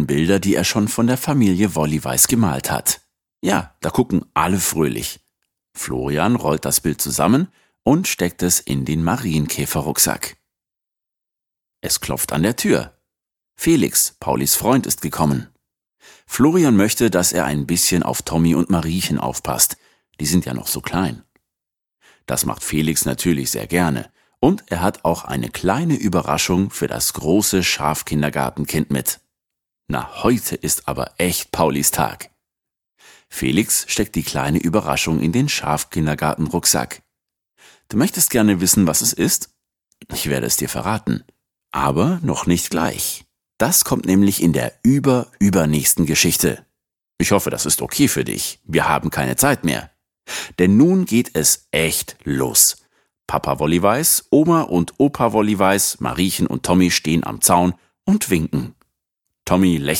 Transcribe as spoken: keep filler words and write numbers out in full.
Bilder, die er schon von der Familie Wollyweiß gemalt hat. Ja, da gucken alle fröhlich. Florian rollt das Bild zusammen und steckt es in den Marienkäferrucksack. Es klopft an der Tür. Felix, Paulis Freund, ist gekommen. Florian möchte, dass er ein bisschen auf Tommy und Mariechen aufpasst. Die sind ja noch so klein. Das macht Felix natürlich sehr gerne. Und er hat auch eine kleine Überraschung für das große Schafkindergartenkind mit. Na, heute ist aber echt Paulis Tag. Felix steckt die kleine Überraschung in den Schafkindergartenrucksack. Du möchtest gerne wissen, was es ist? Ich werde es dir verraten. Aber noch nicht gleich. Das kommt nämlich in der über-übernächsten Geschichte. Ich hoffe, das ist okay für dich. Wir haben keine Zeit mehr. Denn nun geht es echt los. Papa Wollyweiß, Oma und Opa Wollyweiß, Mariechen und Tommy stehen am Zaun und winken. Tommy lächelt